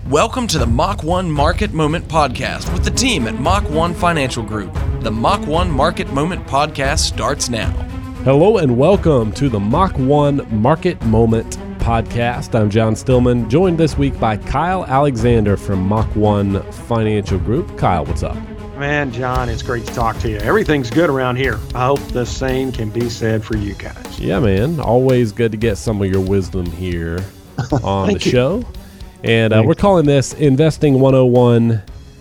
Welcome to the Mach 1 Market Moment Podcast with the team at Mach 1 Financial Group. The Mach 1 Market Moment Podcast starts now. Hello and welcome to the Mach 1 Market Moment Podcast. I'm John Stillman, joined this week by Kyle Alexander from Mach 1 Financial Group. Kyle, what's up? Man, John, it's great to talk to you. Everything's good around here. I hope the same can be said for you guys. Yeah, man. Always good to get some of your wisdom here on the show. And we're calling this Investing 101,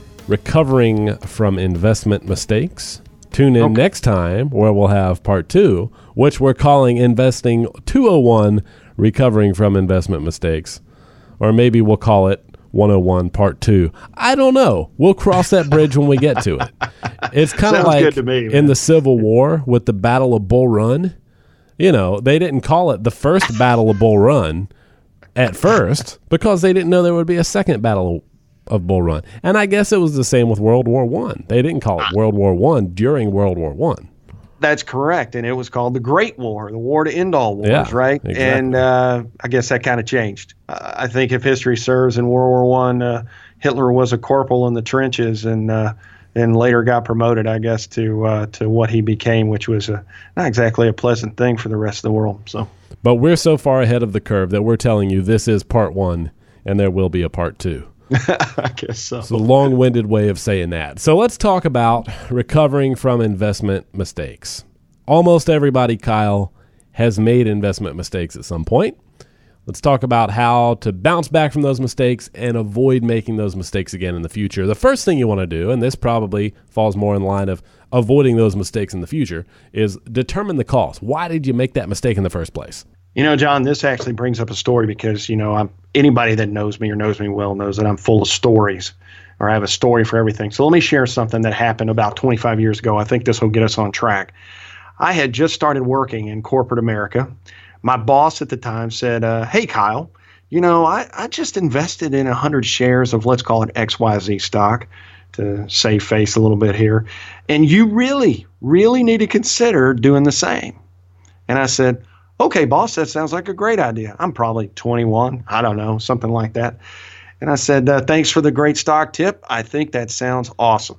Recovering from Investment Mistakes. Tune in next time where we'll have part 2, which we're calling Investing 201, Recovering from Investment Mistakes. Or maybe we'll call it 101 part 2. I don't know. We'll cross that bridge when we get to it. It's kind of like in the Civil War with the Battle of Bull Run. You know, they didn't call it the first Battle of Bull Run at first because they didn't know there would be a second Battle of Bull Run. And I guess it was the same with World War I. They didn't call it World War I during World War I. That's correct. And it was called the Great War, the war to end all wars, right? Exactly. And I guess that kind of changed. I think if history serves, in World War I, Hitler was a corporal in the trenches and later got promoted, I guess, to what he became, which was not exactly a pleasant thing for the rest of the world. So, but we're so far ahead of the curve that we're telling you this is part 1 and there will be a part 2. I guess so. It's a long-winded way of saying that. So let's talk about recovering from investment mistakes. Almost everybody, Kyle, has made investment mistakes at some point. Let's talk about how to bounce back from those mistakes and avoid making those mistakes again in the future. The first thing you want to do, and this probably falls more in line of avoiding those mistakes in the future, is determine the cause. Why did you make that mistake in the first place? You know, John, this actually brings up a story because, you know, anybody that knows me or knows me well knows that I'm full of stories, or I have a story for everything. So let me share something that happened about 25 years ago. I think this will get us on track. I had just started working in corporate America. My boss at the time said, hey, Kyle, you know, I just invested in 100 shares of, let's call it XYZ stock, to save face a little bit here. And you really, really need to consider doing the same. And I said, okay, boss, that sounds like a great idea. I'm probably 21. I don't know, something like that. And I said, thanks for the great stock tip. I think that sounds awesome.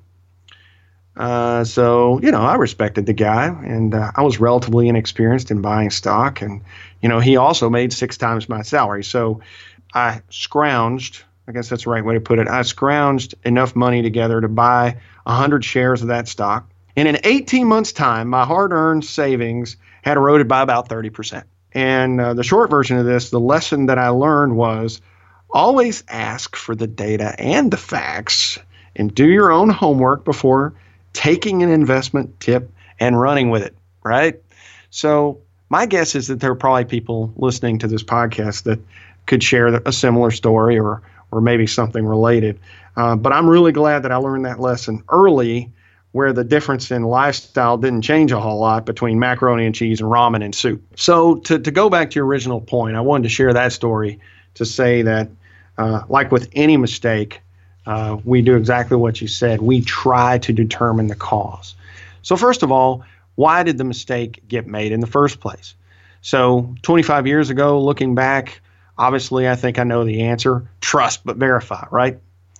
So, you know, I respected the guy, and I was relatively inexperienced in buying stock. And, you know, he also made 6 times my salary. So I scrounged, I guess that's the right way to put it. I scrounged enough money together to buy 100 shares of that stock. And in 18 months' time, my hard-earned savings had eroded by about 30%. And the short version of this, the lesson that I learned was always ask for the data and the facts and do your own homework before taking an investment tip and running with it, right? So my guess is that there are probably people listening to this podcast that could share a similar story or maybe something related. But I'm really glad that I learned that lesson early, where the difference in lifestyle didn't change a whole lot between macaroni and cheese and ramen and soup. So to go back to your original point, I wanted to share that story to say that, like with any mistake, we do exactly what you said. We try to determine the cause. So first of all, why did the mistake get made in the first place? So 25 years ago, looking back, obviously I think I know the answer. Trust but verify, right?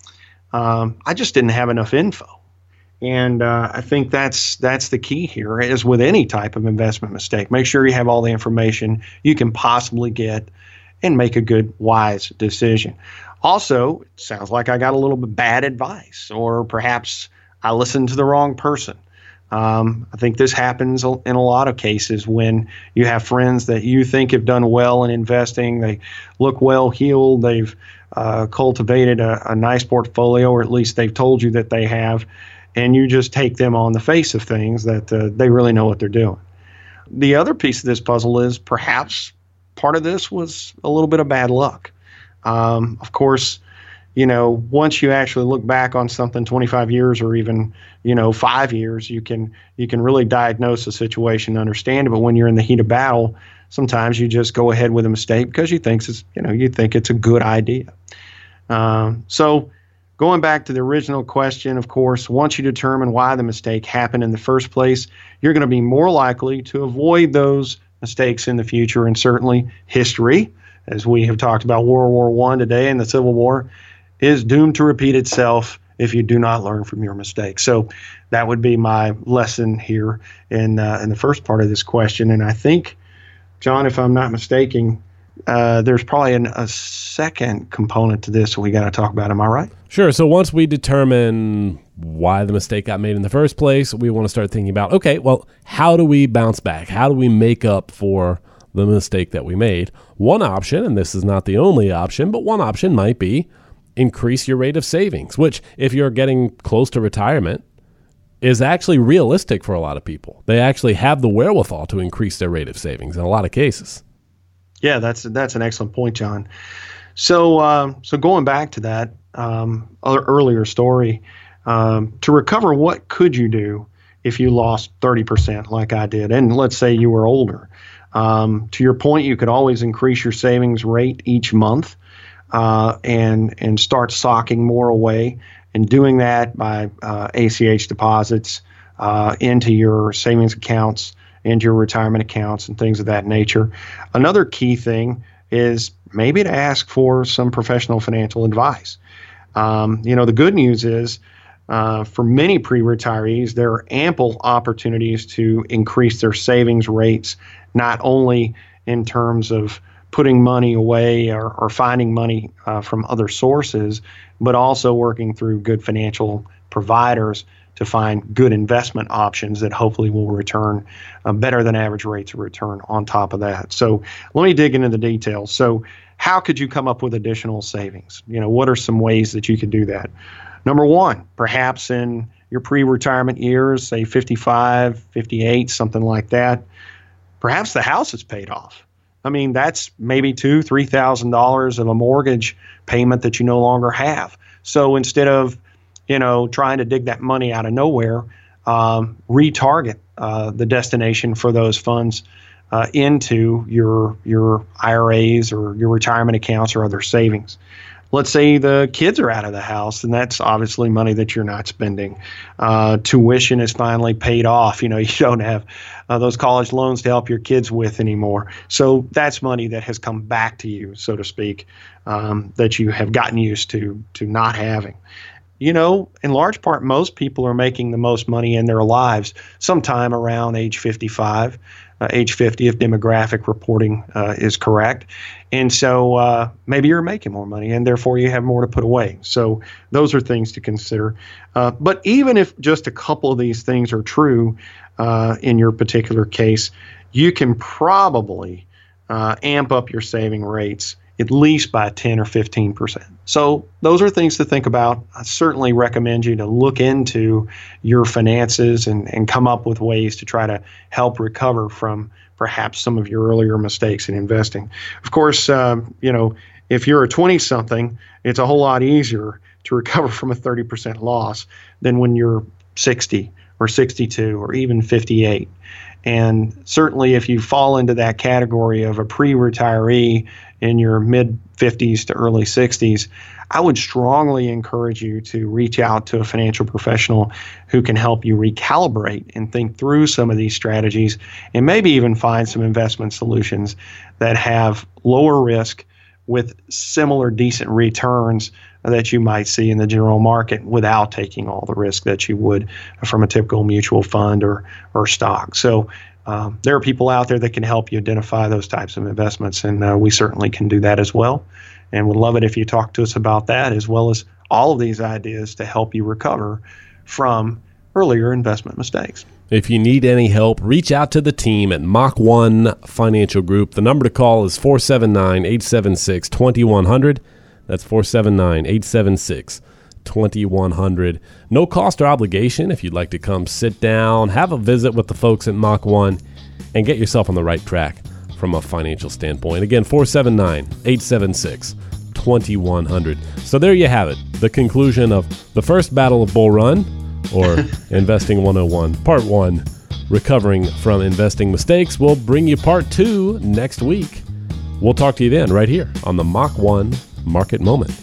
I just didn't have enough info. And I think that's the key here, as with any type of investment mistake. Make sure you have all the information you can possibly get and make a good, wise decision. Also, it sounds like I got a little bit bad advice, or perhaps I listened to the wrong person. I think this happens in a lot of cases when you have friends that you think have done well in investing. They look well-heeled. They've cultivated a nice portfolio, or at least they've told you that they have. And you just take them on the face of things that they really know what they're doing. The other piece of this puzzle is perhaps part of this was a little bit of bad luck. Of course, you know, once you actually look back on something 25 years or even, 5 years, you can really diagnose the situation and understand it. But when you're in the heat of battle, sometimes you just go ahead with a mistake because you think it's a good idea. So going back to the original question, of course, once you determine why the mistake happened in the first place, you're going to be more likely to avoid those mistakes in the future. And certainly history, as we have talked about World War I today and the Civil War, is doomed to repeat itself if you do not learn from your mistakes. So that would be my lesson here in the first part of this question. And I think, John, if I'm not mistaken, there's probably a second component to this we got to talk about. Am I right? Sure. So once we determine why the mistake got made in the first place, we want to start thinking about, okay, well, how do we bounce back? How do we make up for the mistake that we made? One option, and this is not the only option, but one option might be increase your rate of savings, which if you're getting close to retirement is actually realistic for a lot of people. They actually have the wherewithal to increase their rate of savings in a lot of cases. Yeah, that's an excellent point, John. So going back to that earlier story, to recover, what could you do if you lost 30% like I did? And let's say you were older. To your point, you could always increase your savings rate each month and start socking more away, and doing that by ACH deposits into your savings accounts, into your retirement accounts, and things of that nature. Another key thing is maybe to ask for some professional financial advice. The good news is for many pre-retirees, there are ample opportunities to increase their savings rates, not only in terms of putting money away or finding money from other sources, but also working through good financial providers to find good investment options that hopefully will return better than average rates of return on top of that. So let me dig into the details. So how could you come up with additional savings? What are some ways that you could do that? Number one, perhaps in your pre-retirement years, say 55, 58, something like that, perhaps the house is paid off. I mean, that's maybe $2,000, $3,000 of a mortgage payment that you no longer have. So instead of, trying to dig that money out of nowhere, retarget the destination for those funds into your IRAs or your retirement accounts or other savings. Let's say the kids are out of the house, and that's obviously money that you're not spending. Tuition is finally paid off. You don't have those college loans to help your kids with anymore. So that's money that has come back to you, so to speak, that you have gotten used to not having. In large part, most people are making the most money in their lives sometime around age 55, age 50 if demographic reporting is correct. And so maybe you're making more money and therefore you have more to put away. So those are things to consider. But even if just a couple of these things are true in your particular case, you can probably amp up your saving rates at least by 10 or 15%. So those are things to think about. I certainly recommend you to look into your finances and come up with ways to try to help recover from perhaps some of your earlier mistakes in investing. Of course, if you're a 20-something, it's a whole lot easier to recover from a 30% loss than when you're 60 or 62 or even 58. And certainly if you fall into that category of a pre-retiree in your mid-50s to early 60s, I would strongly encourage you to reach out to a financial professional who can help you recalibrate and think through some of these strategies and maybe even find some investment solutions that have lower risk with similar decent returns that you might see in the general market without taking all the risk that you would from a typical mutual fund or stock. So there are people out there that can help you identify those types of investments, and we certainly can do that as well. And would love it if you talk to us about that, as well as all of these ideas to help you recover from earlier investment mistakes. If you need any help, reach out to the team at Mach 1 Financial Group. The number to call is 479-876-2100. That's 479-876-2100. No cost or obligation if you'd like to come sit down, have a visit with the folks at Mach 1, and get yourself on the right track from a financial standpoint. Again, 479-876-2100. So there you have it, the conclusion of the first battle of Bull Run, or Investing 101, Part 1, Recovering from Investing Mistakes. We'll bring you Part 2 next week. We'll talk to you then right here on the Mach 1 Market Moment.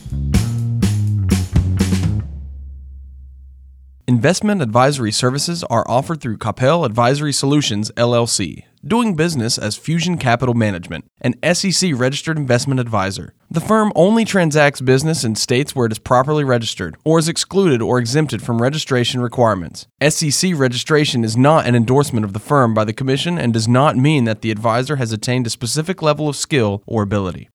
Investment advisory services are offered through Capel Advisory Solutions, LLC. doing business as Fusion Capital Management, an SEC-registered investment advisor. The firm only transacts business in states where it is properly registered or is excluded or exempted from registration requirements. SEC registration is not an endorsement of the firm by the Commission and does not mean that the advisor has attained a specific level of skill or ability.